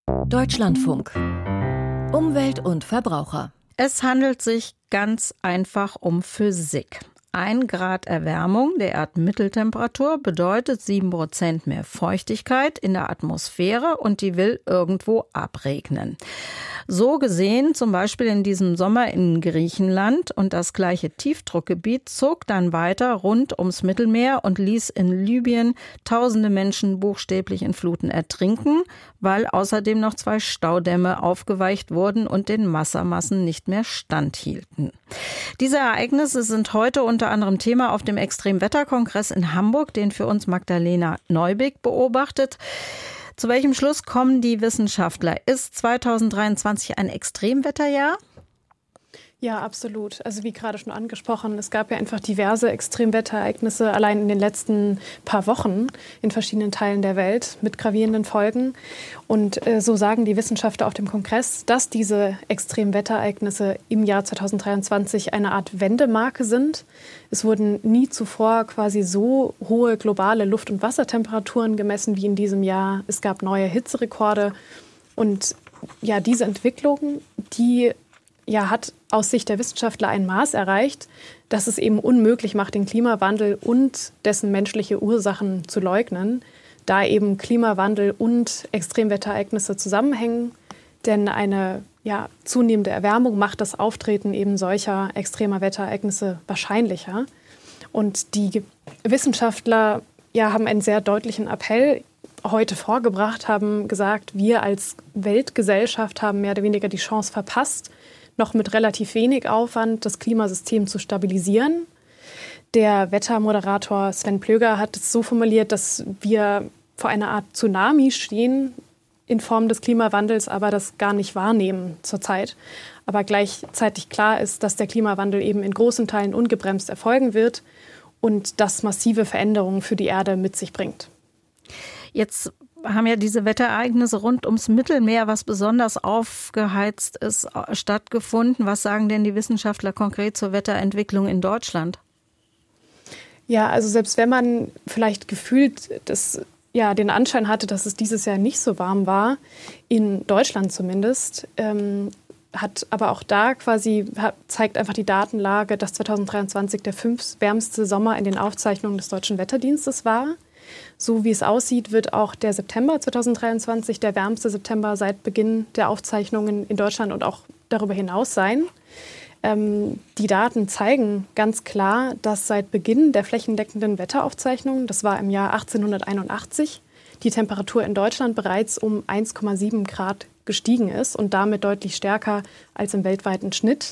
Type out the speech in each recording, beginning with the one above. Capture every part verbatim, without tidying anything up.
Deutschlandfunk. Umwelt und Verbraucher. Es handelt sich ganz einfach um Physik. Ein Grad Erwärmung der Erdmitteltemperatur bedeutet sieben Prozent mehr Feuchtigkeit in der Atmosphäre und die will irgendwo abregnen. So gesehen zum Beispiel in diesem Sommer in Griechenland, und das gleiche Tiefdruckgebiet zog dann weiter rund ums Mittelmeer und ließ in Libyen tausende Menschen buchstäblich in Fluten ertrinken, weil außerdem noch zwei Staudämme aufgeweicht wurden und den Wassermassen nicht mehr standhielten. Diese Ereignisse sind heute unter anderem Thema auf dem Extremwetterkongress in Hamburg, den für uns Magdalena Neubig beobachtet. Zu welchem Schluss kommen die Wissenschaftler? Ist zweitausenddreiundzwanzig ein Extremwetterjahr? Ja, absolut. Also wie gerade schon angesprochen, es gab ja einfach diverse Extremwetterereignisse allein in den letzten paar Wochen in verschiedenen Teilen der Welt mit gravierenden Folgen. Und äh, so sagen die Wissenschaftler auf dem Kongress, dass diese Extremwetterereignisse im Jahr zweitausenddreiundzwanzig eine Art Wendemarke sind. Es wurden nie zuvor quasi so hohe globale Luft- und Wassertemperaturen gemessen wie in diesem Jahr. Es gab neue Hitzerekorde. Und ja, diese Entwicklung, die ja, hat aus Sicht der Wissenschaftler ein Maß erreicht, das es eben unmöglich macht, den Klimawandel und dessen menschliche Ursachen zu leugnen, da eben Klimawandel und Extremwetterereignisse zusammenhängen. Denn eine ja, zunehmende Erwärmung macht das Auftreten eben solcher extremer Wetterereignisse wahrscheinlicher. Und die Wissenschaftler ja, haben einen sehr deutlichen Appell heute vorgebracht, haben gesagt, wir als Weltgesellschaft haben mehr oder weniger die Chance verpasst, noch mit relativ wenig Aufwand das Klimasystem zu stabilisieren. Der Wettermoderator Sven Plöger hat es so formuliert, dass wir vor einer Art Tsunami stehen in Form des Klimawandels, aber das gar nicht wahrnehmen zurzeit. Aber gleichzeitig klar ist, dass der Klimawandel eben in großen Teilen ungebremst erfolgen wird und das massive Veränderungen für die Erde mit sich bringt. Jetzt haben ja diese Wetterereignisse rund ums Mittelmeer, was besonders aufgeheizt ist, stattgefunden. Was sagen denn die Wissenschaftler konkret zur Wetterentwicklung in Deutschland? Ja, also selbst wenn man vielleicht gefühlt das, ja, den Anschein hatte, dass es dieses Jahr nicht so warm war, in Deutschland zumindest, ähm, hat aber auch da quasi, hat, zeigt einfach die Datenlage, dass zweitausenddreiundzwanzig der fünf wärmste Sommer in den Aufzeichnungen des Deutschen Wetterdienstes war. So wie es aussieht, wird auch der September zweitausenddreiundzwanzig der wärmste September seit Beginn der Aufzeichnungen in Deutschland und auch darüber hinaus sein. Ähm, die Daten zeigen ganz klar, dass seit Beginn der flächendeckenden Wetteraufzeichnungen, das war im Jahr achtzehnhunderteinundachtzig, die Temperatur in Deutschland bereits um eins Komma sieben Grad gestiegen ist und damit deutlich stärker als im weltweiten Schnitt.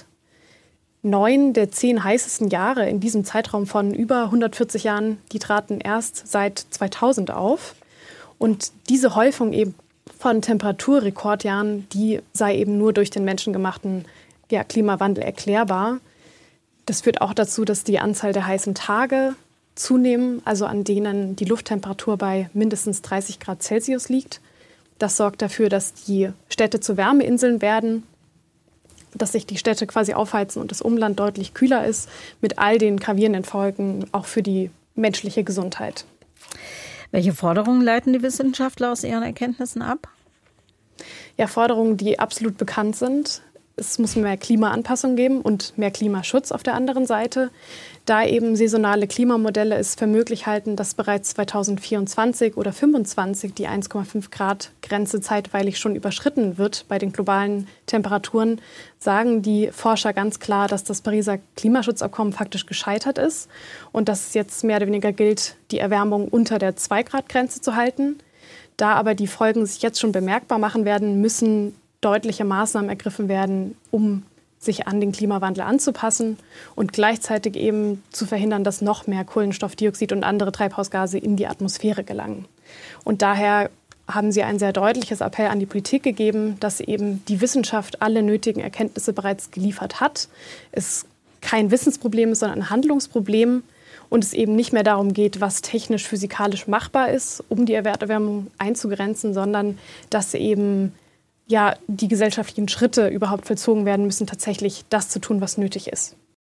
Neun der zehn heißesten Jahre in diesem Zeitraum von über hundertvierzig Jahren, die traten erst seit zweitausend auf. Und diese Häufung eben von Temperaturrekordjahren, die sei eben nur durch den menschengemachten ja, Klimawandel erklärbar. Das führt auch dazu, dass die Anzahl der heißen Tage zunehmen, also an denen die Lufttemperatur bei mindestens dreißig Grad Celsius liegt. Das sorgt dafür, dass die Städte zu Wärmeinseln werden, dass sich die Städte quasi aufheizen und das Umland deutlich kühler ist, mit all den gravierenden Folgen auch für die menschliche Gesundheit. Welche Forderungen leiten die Wissenschaftler aus ihren Erkenntnissen ab? Ja, Forderungen, die absolut bekannt sind. Es muss mehr Klimaanpassung geben und mehr Klimaschutz auf der anderen Seite. Da eben saisonale Klimamodelle es für möglich halten, dass bereits zweitausendvierundzwanzig oder fünfundzwanzig die eins Komma fünf Grad Grenze zeitweilig schon überschritten wird bei den globalen Temperaturen, sagen die Forscher ganz klar, dass das Pariser Klimaschutzabkommen faktisch gescheitert ist und dass es jetzt mehr oder weniger gilt, die Erwärmung unter der zwei Grad Grenze zu halten. Da aber die Folgen sich jetzt schon bemerkbar machen werden, müssen deutliche Maßnahmen ergriffen werden, um sich an den Klimawandel anzupassen und gleichzeitig eben zu verhindern, dass noch mehr Kohlenstoffdioxid und andere Treibhausgase in die Atmosphäre gelangen. Und daher haben sie ein sehr deutliches Appell an die Politik gegeben, dass eben die Wissenschaft alle nötigen Erkenntnisse bereits geliefert hat. Es kein Wissensproblem ist, sondern ein Handlungsproblem und es eben nicht mehr darum geht, was technisch, physikalisch machbar ist, um die Erderwärmung einzugrenzen, sondern dass eben ja, die gesellschaftlichen Schritte überhaupt vollzogen werden müssen, tatsächlich das zu tun, was nötig ist.